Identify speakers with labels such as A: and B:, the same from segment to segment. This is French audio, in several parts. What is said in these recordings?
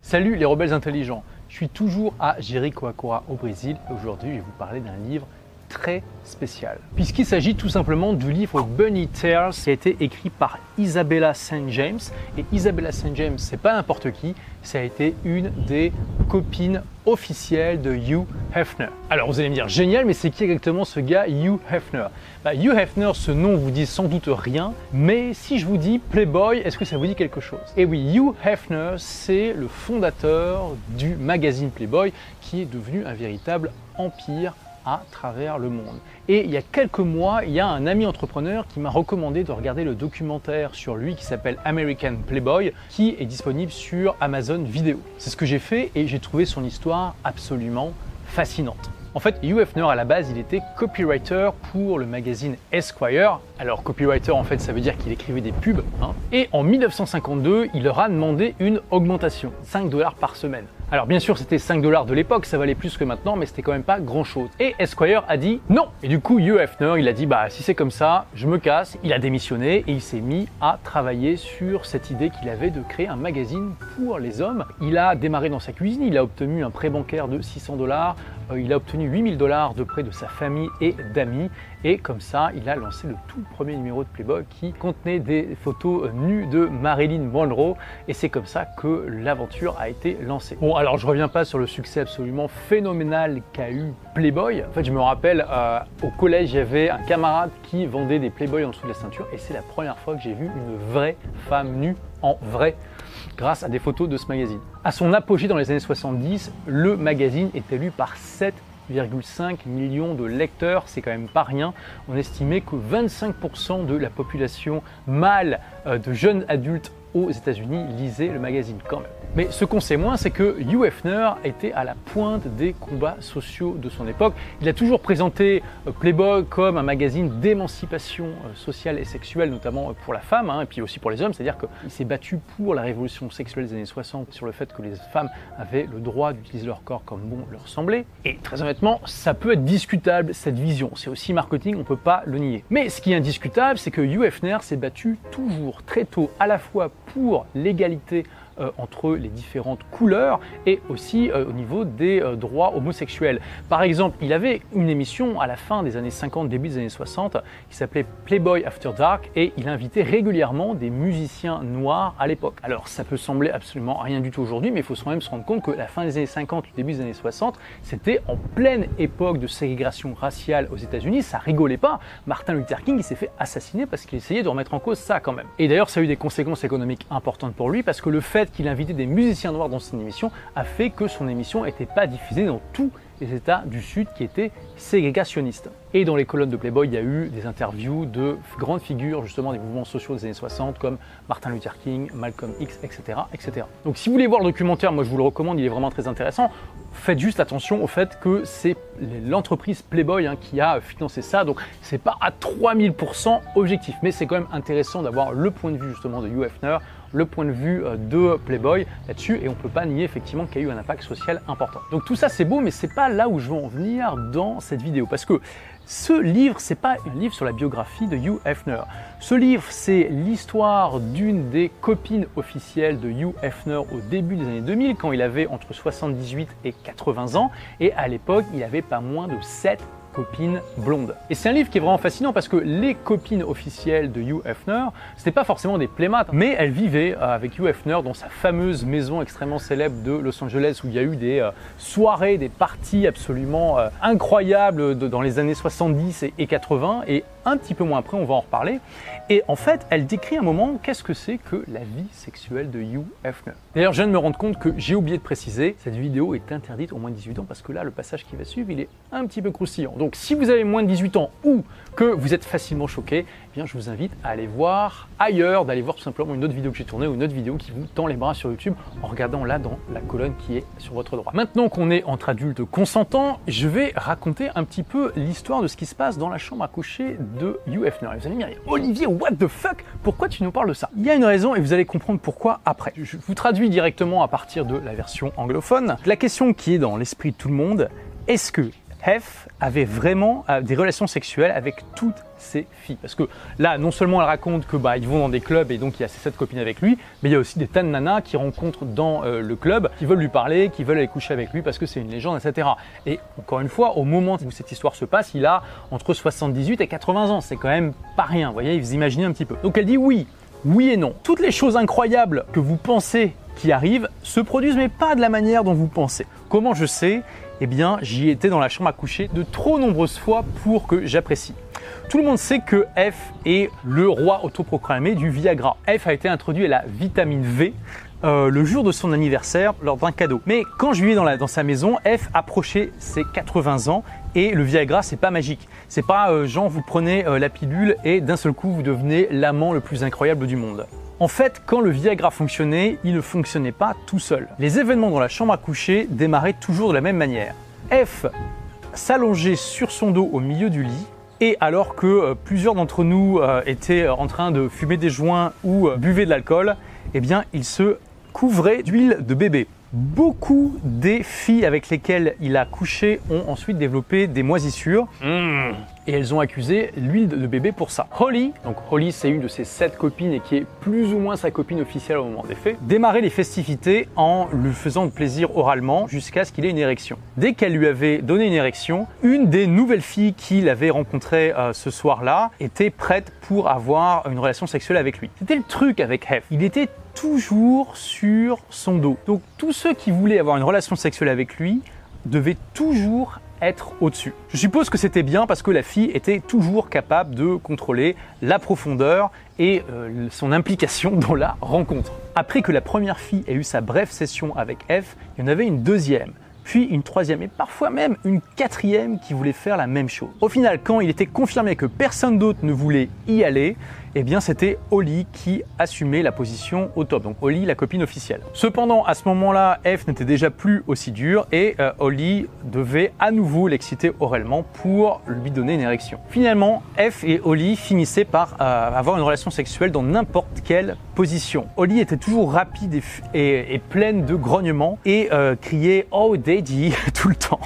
A: Salut les rebelles intelligents, je suis toujours à Jericoacoara au Brésil et aujourd'hui je vais vous parler d'un livre très spécial. Puisqu'il s'agit tout simplement du livre Bunny Tales qui a été écrit par Isabella St. James. Et Isabella St. James, c'est pas n'importe qui, ça a été une des copines officielles de Hugh Hefner. Alors vous allez me dire, génial, mais c'est qui exactement ce gars Hugh Hefner? Hugh Hefner, ce nom vous dit sans doute rien, mais si je vous dis Playboy, est-ce que ça vous dit quelque chose? Et oui, Hugh Hefner, c'est le fondateur du magazine Playboy qui est devenu un véritable empire à travers le monde. Et il y a quelques mois, il y a un ami entrepreneur qui m'a recommandé de regarder le documentaire sur lui qui s'appelle American Playboy, qui est disponible sur Amazon Vidéo. C'est ce que j'ai fait et j'ai trouvé son histoire absolument fascinante. En fait, Hugh Hefner, à la base, il était copywriter pour le magazine Esquire. Alors, copywriter, en fait, ça veut dire qu'il écrivait des pubs. Et en 1952, il leur a demandé une augmentation, 5 $ par semaine. Alors bien sûr, c'était 5 $ de l'époque, ça valait plus que maintenant, mais c'était quand même pas grand-chose. Et Esquire a dit non. Et du coup, Hugh Hefner, il a dit si c'est comme ça, je me casse. Il a démissionné et il s'est mis à travailler sur cette idée qu'il avait de créer un magazine pour les hommes. Il a démarré dans sa cuisine, il a obtenu un prêt bancaire de 600 $, il a obtenu 8 000 $ de prêt de sa famille et d'amis. Et comme ça, il a lancé le tout premier numéro de Playboy qui contenait des photos nues de Marilyn Monroe. Et c'est comme ça que l'aventure a été lancée. Bon, alors je reviens pas sur le succès absolument phénoménal qu'a eu Playboy. En fait, je me rappelle, au collège, il y avait un camarade qui vendait des Playboy en dessous de la ceinture. Et c'est la première fois que j'ai vu une vraie femme nue en vrai, grâce à des photos de ce magazine. À son apogée dans les années 70, le magazine était lu par 7,5 millions de lecteurs, c'est quand même pas rien. On estimait que 25% de la population mâle de jeunes adultes aux États-Unis lisait le magazine quand même. Mais ce qu'on sait moins, c'est que Hugh Hefner était à la pointe des combats sociaux de son époque. Il a toujours présenté Playboy comme un magazine d'émancipation sociale et sexuelle, notamment pour la femme, et puis aussi pour les hommes. C'est-à-dire qu'il s'est battu pour la révolution sexuelle des années 60, sur le fait que les femmes avaient le droit d'utiliser leur corps comme bon leur semblait. Et très honnêtement, ça peut être discutable, cette vision. C'est aussi marketing, on ne peut pas le nier. Mais ce qui est indiscutable, c'est que Hugh Hefner s'est battu toujours très tôt, à la fois pour l'égalité entre les différentes couleurs et aussi au niveau des droits homosexuels. Par exemple, il avait une émission à la fin des années 50, début des années 60 qui s'appelait Playboy After Dark et il invitait régulièrement des musiciens noirs à l'époque. Alors ça peut sembler absolument rien du tout aujourd'hui, mais il faut quand même se rendre compte que la fin des années 50, le début des années 60, c'était en pleine époque de ségrégation raciale aux États-Unis, ça rigolait pas. Martin Luther King, il s'est fait assassiner parce qu'il essayait de remettre en cause ça quand même. Et d'ailleurs, ça a eu des conséquences économiques importantes pour lui parce que le fait qu'il invitait des musiciens noirs dans son émission a fait que son émission n'était pas diffusée dans tous les États du Sud qui étaient ségrégationnistes. Et dans les colonnes de Playboy, il y a eu des interviews de grandes figures justement des mouvements sociaux des années 60 comme Martin Luther King, Malcolm X, etc., etc. Donc si vous voulez voir le documentaire, moi je vous le recommande, il est vraiment très intéressant. Faites juste attention au fait que c'est l'entreprise Playboy qui a financé ça, donc c'est pas à 3000% objectif, mais c'est quand même intéressant d'avoir le point de vue justement de Hugh Hefner, le point de vue de Playboy là-dessus, et on ne peut pas nier effectivement qu'il y a eu un impact social important. Donc tout ça c'est beau, mais c'est pas là où je veux en venir dans cette vidéo, parce que ce livre, c'est pas un livre sur la biographie de Hugh Hefner. Ce livre, c'est l'histoire d'une des copines officielles de Hugh Hefner au début des années 2000, quand il avait entre 78 et 80 ans, et à l'époque, il avait pas moins de 7 copines blondes. Et c'est un livre qui est vraiment fascinant parce que les copines officielles de Hugh Hefner, c'était pas forcément des playmates, mais elles vivaient avec Hugh Hefner dans sa fameuse maison extrêmement célèbre de Los Angeles où il y a eu des soirées, des parties absolument incroyables dans les années 70 et 80 et un petit peu moins après, on va en reparler. Et en fait, elle décrit un moment qu'est-ce que c'est que la vie sexuelle de Hugh Hefner. D'ailleurs, je viens de me rendre compte que j'ai oublié de préciser, cette vidéo est interdite aux moins de 18 ans parce que là, le passage qui va suivre, il est un petit peu croustillant. Donc si vous avez moins de 18 ans ou que vous êtes facilement choqué, eh bien, je vous invite à aller voir ailleurs, d'aller voir tout simplement une autre vidéo que j'ai tournée ou une autre vidéo qui vous tend les bras sur YouTube en regardant là dans la colonne qui est sur votre droite. Maintenant qu'on est entre adultes consentants, je vais raconter un petit peu l'histoire de ce qui se passe dans la chambre à coucher de Hugh Hefner. Et vous allez me dire, Olivier, what the fuck? Pourquoi tu nous parles de ça? Il y a une raison et vous allez comprendre pourquoi après. Je vous traduis directement à partir de la version anglophone. La question qui est dans l'esprit de tout le monde, est-ce que F avait vraiment des relations sexuelles avec toutes ses filles. Parce que là, non seulement elle raconte que ils vont dans des clubs et donc il y a ses 7 copines avec lui, mais il y a aussi des tas de nanas qui rencontrent dans le club, qui veulent lui parler, qui veulent aller coucher avec lui parce que c'est une légende, etc. Et encore une fois, au moment où cette histoire se passe, il a entre 78 et 80 ans. C'est quand même pas rien, vous voyez, vous imaginez un petit peu. Donc elle dit oui et non. Toutes les choses incroyables que vous pensez qui arrivent se produisent, mais pas de la manière dont vous pensez. Comment je sais ? Eh bien, j'y étais dans la chambre à coucher de trop nombreuses fois pour que j'apprécie. Tout le monde sait que F est le roi autoproclamé du Viagra. F a été introduit à la vitamine V le jour de son anniversaire lors d'un cadeau. Mais quand je lui ai dans sa maison, F approchait ses 80 ans et le Viagra, c'est pas magique. C'est pas genre vous prenez la pilule et d'un seul coup vous devenez l'amant le plus incroyable du monde. En fait, quand le Viagra fonctionnait, il ne fonctionnait pas tout seul. Les événements dans la chambre à coucher démarraient toujours de la même manière. F s'allongeait sur son dos au milieu du lit et alors que plusieurs d'entre nous étaient en train de fumer des joints ou buvaient de l'alcool, eh bien, il se couvrait d'huile de bébé. Beaucoup des filles avec lesquelles il a couché ont ensuite développé des moisissures et elles ont accusé l'huile de bébé pour ça. Holly, donc Holly c'est une de ses 7 copines et qui est plus ou moins sa copine officielle au moment des faits, démarrait les festivités en lui faisant plaisir oralement jusqu'à ce qu'il ait une érection. Dès qu'elle lui avait donné une érection, une des nouvelles filles qu'il avait rencontrées ce soir-là était prête pour avoir une relation sexuelle avec lui. C'était le truc avec F. Il était toujours sur son dos. Donc tous ceux qui voulaient avoir une relation sexuelle avec lui devaient toujours être au-dessus. Je suppose que c'était bien parce que la fille était toujours capable de contrôler la profondeur et son implication dans la rencontre. Après que la première fille ait eu sa brève session avec F, il y en avait une deuxième, puis une troisième et parfois même une quatrième qui voulait faire la même chose. Au final, quand il était confirmé que personne d'autre ne voulait y aller, eh bien c'était Holly qui assumait la position au top, donc Holly la copine officielle. Cependant, à ce moment-là, F n'était déjà plus aussi dur et Holly devait à nouveau l'exciter oralement pour lui donner une érection. Finalement, F et Holly finissaient par avoir une relation sexuelle dans n'importe quelle position. Holly était toujours rapide et pleine de grognements et criait « Oh Daddy » tout le temps.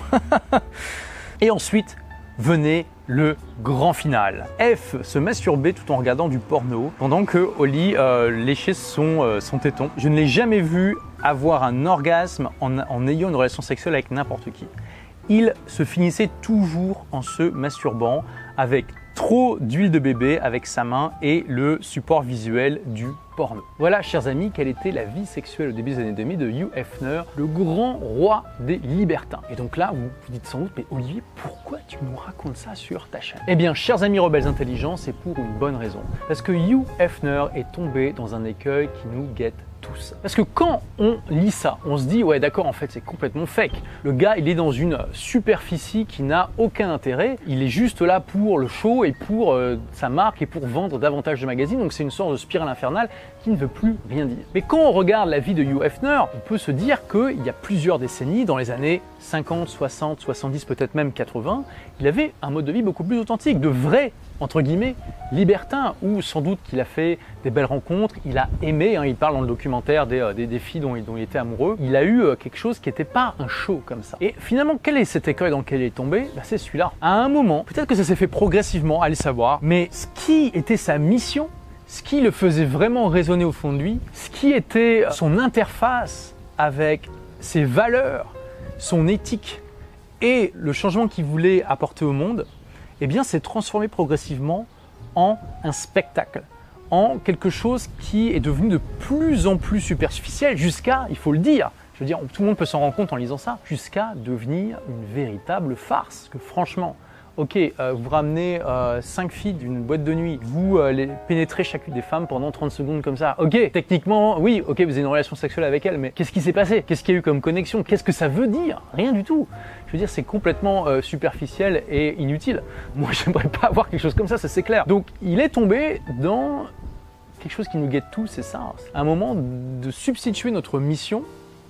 A: Et ensuite venait le grand final. F se masturbait tout en regardant du porno pendant que Holly léchait son téton. Je ne l'ai jamais vu avoir un orgasme en ayant une relation sexuelle avec n'importe qui. Il se finissait toujours en se masturbant avec trop d'huile de bébé avec sa main et le support visuel du porno. Voilà, chers amis, quelle était la vie sexuelle au début des années 2000 de Hugh Hefner, le grand roi des libertins. Et donc là, vous vous dites sans doute, mais Olivier, pourquoi tu nous racontes ça sur ta chaîne? Eh bien, chers amis rebelles intelligents, c'est pour une bonne raison. Parce que Hugh Hefner est tombé dans un écueil qui nous guette tous. Parce que quand on lit ça, on se dit, ouais d'accord, en fait c'est complètement fake. Le gars, il est dans une superficie qui n'a aucun intérêt. Il est juste là pour le show et pour sa marque et pour vendre davantage de magazines. Donc c'est une sorte de spirale infernale qui ne veut plus rien dire. Mais quand on regarde la vie de Hugh Hefner, on peut se dire qu'il y a plusieurs décennies, dans les années 50, 60, 70, peut-être même 80, il avait un mode de vie beaucoup plus authentique, de vrai, entre guillemets, libertin, où sans doute qu'il a fait des belles rencontres, il a aimé, il parle dans le documentaire des filles dont il était amoureux, il a eu quelque chose qui n'était pas un show comme ça. Et finalement, quel est cet écueil dans lequel il est tombé? C'est celui-là. À un moment, peut-être que ça s'est fait progressivement, allez savoir, mais ce qui était sa mission, ce qui le faisait vraiment résonner au fond de lui, ce qui était son interface avec ses valeurs, son éthique et le changement qu'il voulait apporter au monde, eh bien, s'est transformé progressivement en un spectacle, en quelque chose qui est devenu de plus en plus superficiel jusqu'à, il faut le dire, je veux dire, tout le monde peut s'en rendre compte en lisant ça, jusqu'à devenir une véritable farce. Que franchement, ok, vous ramenez 5 filles d'une boîte de nuit, vous les pénétrez chacune des femmes pendant 30 secondes comme ça. Ok, techniquement, oui, ok, vous avez une relation sexuelle avec elle, mais qu'est-ce qui s'est passé? Qu'est-ce qu'il y a eu comme connexion? Qu'est-ce que ça veut dire? Rien du tout. Je veux dire, c'est complètement superficiel et inutile. Moi, j'aimerais pas avoir quelque chose comme ça c'est clair. Donc, il est tombé dans quelque chose qui nous guette tous, c'est ça. Un moment de substituer notre mission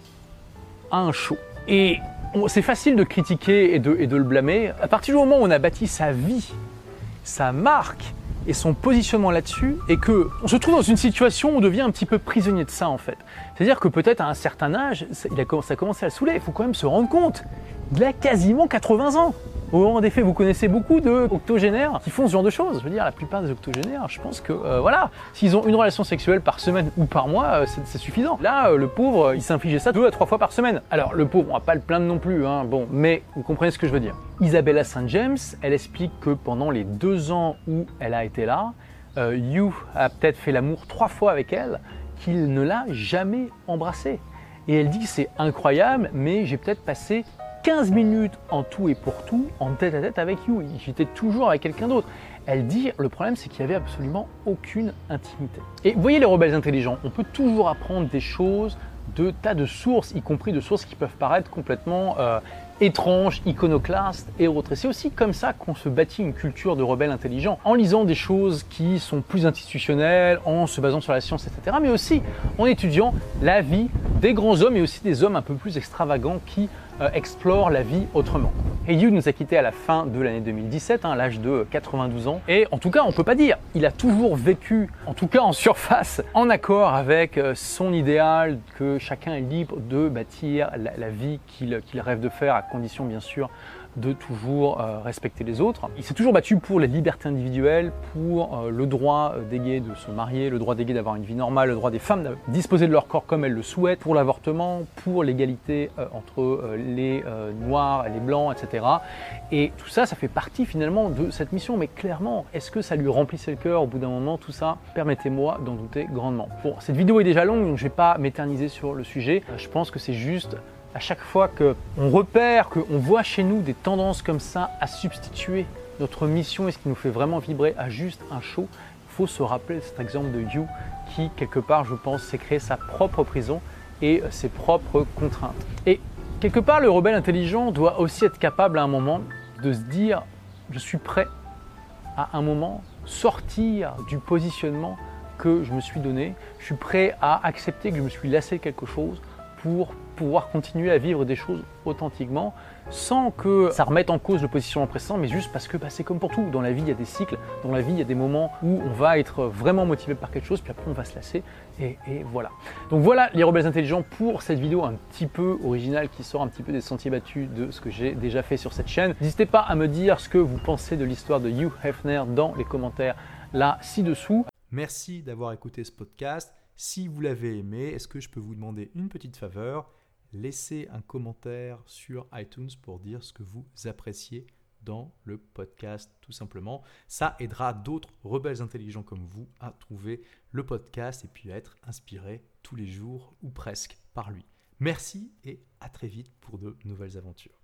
A: à un show. Et c'est facile de critiquer et de le blâmer. À partir du moment où on a bâti sa vie, sa marque et son positionnement là-dessus, et qu'on se trouve dans une situation où on devient un petit peu prisonnier de ça en fait. C'est-à-dire que peut-être à un certain âge, ça a commencé à le saouler. Il faut quand même se rendre compte, il a quasiment 80 ans. au moment des faits, vous connaissez beaucoup d'octogénaires qui font ce genre de choses. Je veux dire, la plupart des octogénaires, je pense que voilà, s'ils ont une relation sexuelle par semaine ou par mois, c'est suffisant. Là, le pauvre, il s'infligeait ça 2 à 3 fois par semaine. Alors, le pauvre, on va pas le plaindre non plus, hein, bon, mais vous comprenez ce que je veux dire. Isabella St. James, elle explique que pendant les 2 ans où elle a été là, Hugh a peut-être fait l'amour 3 fois avec elle, qu'il ne l'a jamais embrassée. Et elle dit que c'est incroyable, mais j'ai peut-être passé 15 minutes en tout et pour tout en tête à tête avec Hugh. J'étais toujours avec quelqu'un d'autre. Elle dit, le problème c'est qu'il n'y avait absolument aucune intimité. Et vous voyez les rebelles intelligents, on peut toujours apprendre des choses de tas de sources, y compris de sources qui peuvent paraître complètement étranges, iconoclastes et autres. Et c'est aussi comme ça qu'on se bâtit une culture de rebelles intelligents, en lisant des choses qui sont plus institutionnelles, en se basant sur la science, etc. Mais aussi en étudiant la vie des grands hommes et aussi des hommes un peu plus extravagants qui explorent la vie autrement. Et Hugh nous a quittés à la fin de l'année 2017, à l'âge de 92 ans. Et en tout cas, on ne peut pas dire, il a toujours vécu, en tout cas en surface, en accord avec son idéal que chacun est libre de bâtir la vie qu'il rêve de faire, à condition bien sûr de toujours respecter les autres. Il s'est toujours battu pour les libertés individuelles, pour le droit des gays de se marier, le droit des gays d'avoir une vie normale, le droit des femmes de disposer de leur corps comme elles le souhaitent, pour l'avortement, pour l'égalité entre les noirs et les blancs, etc. Et tout ça, ça fait partie finalement de cette mission. Mais clairement, est-ce que ça lui remplissait le cœur au bout d'un moment, tout ça? Permettez-moi d'en douter grandement. Bon, cette vidéo est déjà longue, donc je ne vais pas m'éterniser sur le sujet. Je pense que c'est juste à chaque fois qu'on repère, qu'on voit chez nous des tendances comme ça à substituer notre mission et ce qui nous fait vraiment vibrer à juste un show, il faut se rappeler de cet exemple de Hugh qui, quelque part, je pense, s'est créé sa propre prison et ses propres contraintes. Et quelque part, le rebelle intelligent doit aussi être capable à un moment de se dire « je suis prêt à un moment sortir du positionnement que je me suis donné, je suis prêt à accepter que je me suis lassé de quelque chose pour pouvoir continuer à vivre des choses authentiquement sans que ça remette en cause le positionnement précédent, mais juste parce que c'est comme pour tout. Dans la vie, il y a des cycles, dans la vie, il y a des moments où on va être vraiment motivé par quelque chose, puis après on va se lasser, et voilà. Donc voilà les rebelles intelligents pour cette vidéo un petit peu originale qui sort un petit peu des sentiers battus de ce que j'ai déjà fait sur cette chaîne. N'hésitez pas à me dire ce que vous pensez de l'histoire de Hugh Hefner dans les commentaires là ci-dessous.
B: Merci d'avoir écouté ce podcast. Si vous l'avez aimé, est-ce que je peux vous demander une petite faveur? Laissez un commentaire sur iTunes pour dire ce que vous appréciez dans le podcast, tout simplement. Ça aidera d'autres rebelles intelligents comme vous à trouver le podcast et puis à être inspirés tous les jours ou presque par lui. Merci et à très vite pour de nouvelles aventures.